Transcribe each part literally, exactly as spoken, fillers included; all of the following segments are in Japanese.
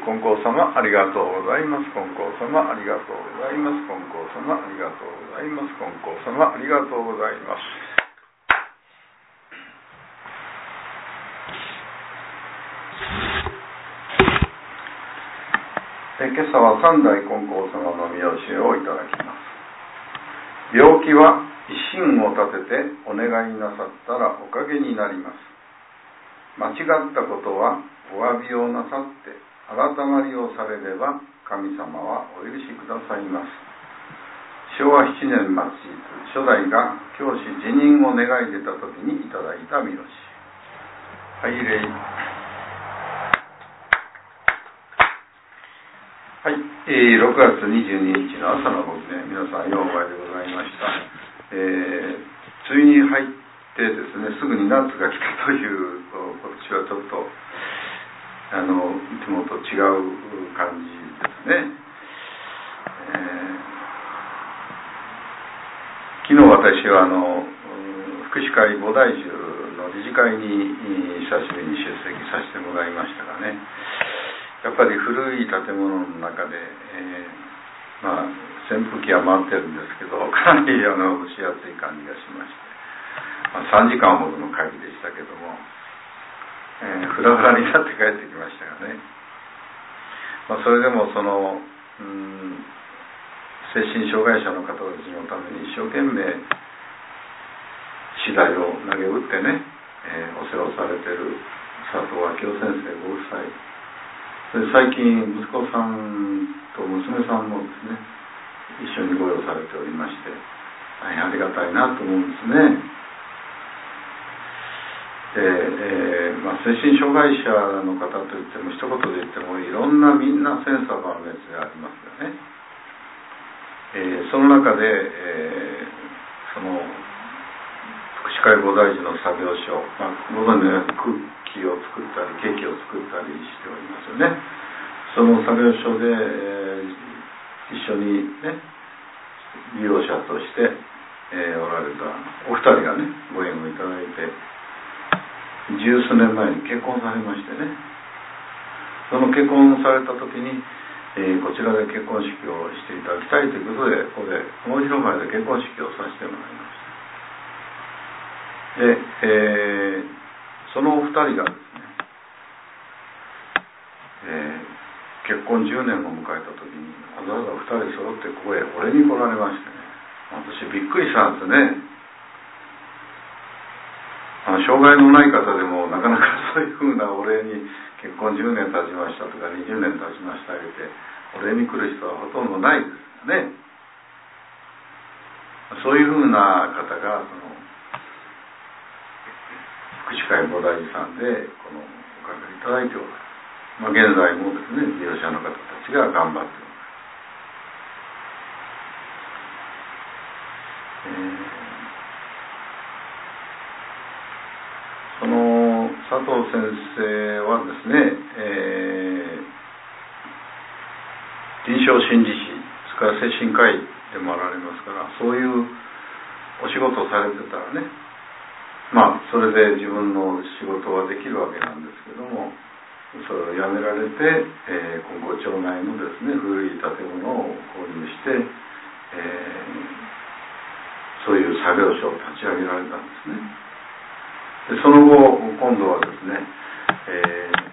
金光様ありがとうございます。金光様ありがとうございます。金光様ありがとうございます。金光様ありがとうございます。え今朝は三代金光様の御教えをいただきます。病気は一心を立ててお願いなさったらおかげになります。間違ったことはお詫びをなさって改まりをされれば神様はお許しくださいます。昭和しちねん末日、初代が教師辞任を願い出た時にいただいた御教え。拝礼。はい、えー、ろくがつにじゅうににちの朝のご記念、皆さんようお会いでございました。えー、梅雨に入ってですね、すぐに夏が来たという今年はちょっとあのいつもと違う感じですね。えー、昨日私はあの福祉会菩提樹の理事会に久しぶりに出席させてもらいましたがね、やっぱり古い建物の中で、えー、まあ扇風機は回ってるんですけど、かなりあの蒸し暑い感じがしまして、まあ、さんじかんほどの会議でしたけども、えー、フラフラになって帰ってきましたがね、まあ、それでもそのうん精神障害者の方たちのために一生懸命資材を投げ打ってね、えー、お世話されている佐藤明夫先生ご夫妻、それ最近息子さんと娘さんもですね一緒にご用されておりまして、大変ありがたいなと思うんですね。で、えーまあ、精神障害者の方といっても一言で言ってもいろんなみんな千差万別がありますよね。えー、その中で、えー、その福祉会菩提樹の作業所、まあ、ご存知のようにクッキーを作ったりケーキを作ったりしておりますよね。その作業所で、えー、一緒にね利用者として、えー、おられたお二人がねご縁をいただいて十数年前に結婚されましてね、その結婚された時に、えー、こちらで結婚式をしていただきたいということで、ここで大広間で結婚式をさせてもらいました。で、えー、そのお二人がですね、えー、結婚じゅうねんを迎えた時にわざわざ二人揃ってここへお礼に来られましてね、私びっくりしたんですね。あの障害のない方でもなかなかそういうふうなお礼に結婚じゅうねん経ちましたとかにじゅうねん経ちましたあげてお礼に来る人はほとんどないですね。そういうふうな方がその福祉会菩提樹さんでこのおかげいただいておる、まあ、現在もですね利用者の方たちが頑張っておる。えーその佐藤先生はですね、えー、臨床心理士、それから精神科医でもあられますから、そういうお仕事をされてたらね、まあそれで自分の仕事はできるわけなんですけども、それをやめられて、えー、金光町内のですね古い建物を購入して、えー、そういう作業所を立ち上げられたんですね。でその後今度はですね、えー、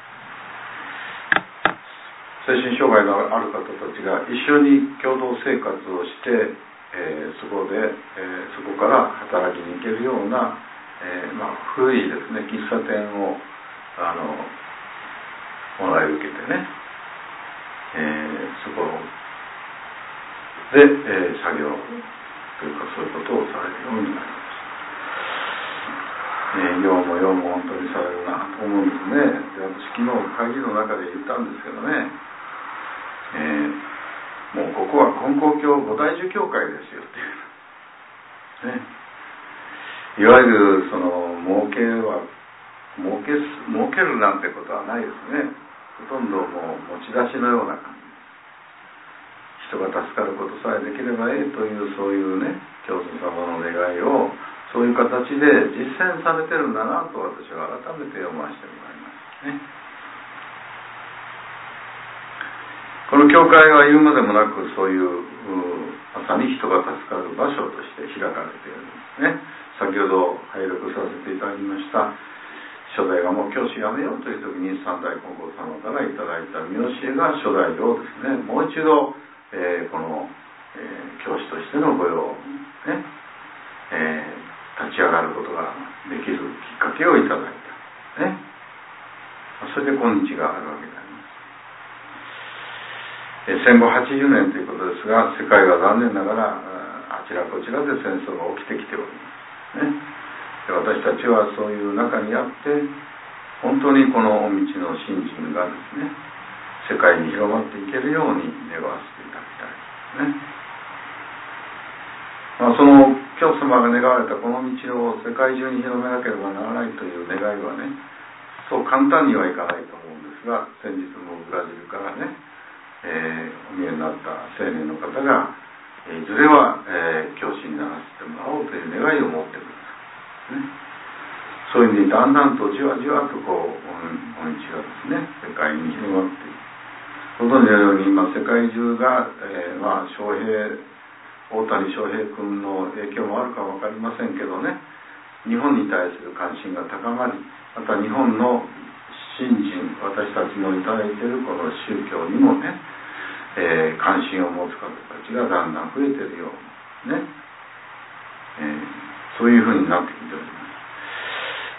精神障害のある方たちが一緒に共同生活をして、えー、そこで、えー、そこから働きに行けるような、えーまあ、古いですね喫茶店をあのもらい受けてね、えー、そこで、えー、作業というかそういうことをされるようになります。えー、ようもようも本当にされるなと思うんですね。で私昨日会議の中で言ったんですけどね、えー、もうここは金光教菩提樹教会ですよっていう、ね、いわゆるその儲けは儲け儲けるなんてことはないですね。ほとんどもう持ち出しのような感じ、人が助かることさえできればいいというそういうね教祖様の願いをそういう形で実践されてるんだなと私は改めて読ませてもらいますね。 この教会は言うまでもなく、そういうまさに人が助かる場所として開かれているんですね。先ほど拝読させていただきました初代がもう教師やめようという時に三代金剛様からいただいた見教えが初代をですね、もう一度、えー、この、えー、教師としての御用をね、えー、立ち上がることができるきっかけをいただいた、ね、それで今日があるわけであります。えー、戦後はちじゅうねんということですが、世界は残念ながらあちらこちらで戦争が起きてきておりますね。で、私たちはそういう中にあって本当にこのお道の信心がですね、世界に広まっていけるように願わせていただきたいですね。まあ、その教祖様が願われたこの道を世界中に広めなければならないという願いはね、そう簡単にはいかないと思うんですが、先日もブラジルからね、えー、お見えになった青年の方が、いずれは、えー、教師にならせてもらおうという願いを持ってくる。ね、そういう意味でだんだんとじわじわとこうお道がですね、世界に広がっていく。ご存知のように今世界中が、えー、まあ翔平大谷翔平君の影響もあるか分かりませんけどね、日本に対する関心が高まり、また日本の信心、私たちのいただいているこの宗教にもね、えー、関心を持つ方たちがだんだん増えているようね、えーそういうふうになってきております。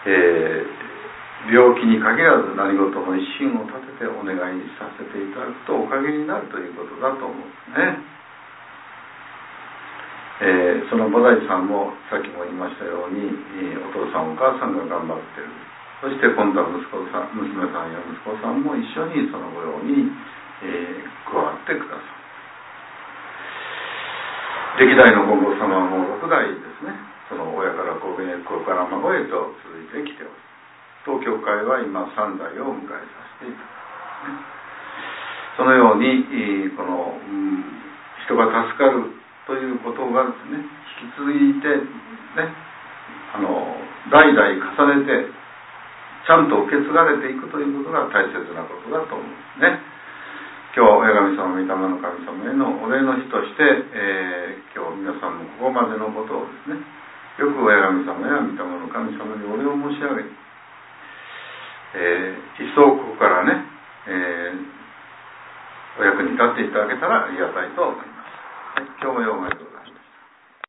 えー、病気に限らず何事も一心を立ててお願いさせていただくとおかげになるということだと思うんですね。えー、その菩提さんもさっきも言いましたように、えー、お父さんお母さんが頑張っている。そして今度は息子さん、娘さんや息子さんも一緒にその御用に、えー、加わってください。歴代の金剛様はもうろく代ですね。その親から子へ、子から孫へと続いてきており、当教会は今さん代を迎えさせていただきます。そのようにこの、うん、人が助かるということがですね、引き続いてね、あの代々重ねてちゃんと受け継がれていくということが大切なことだと思うんですね。今日は親神様、御霊の神様へのお礼の日として、えー、今日皆さんもここまでのことをですね、よく親神様や御霊の神様にお礼を申し上げ、えー、一層ここからね、えー、お役に立っていただけたらありがたいと思います。はい、今日もようお願いします。